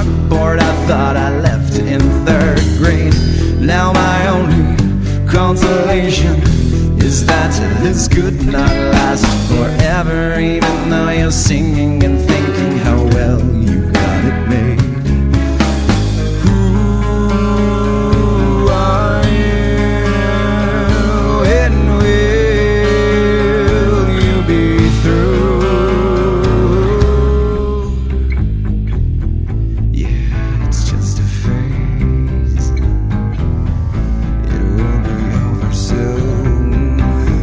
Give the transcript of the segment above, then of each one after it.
board I thought I left in third grade. Now my only consolation is that this could not last forever, even though you're singing and thinking how well you got it made. Who are you and will you be through? Yeah, it's just a phase. It will be over soon.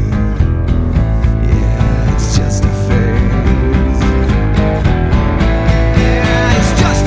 Yeah, it's just a phase. Yeah, it's just a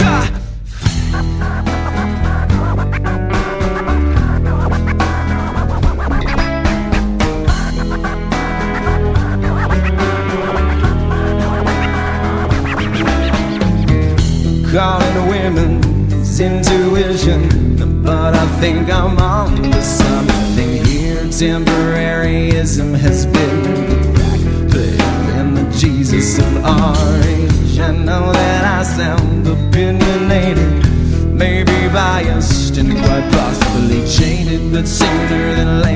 calling women's intuition, but I think I'm on to something here. Temporaryism has been playing the Jesus of our age. I know that I sound opinionated, maybe biased and quite possibly jaded, but sooner than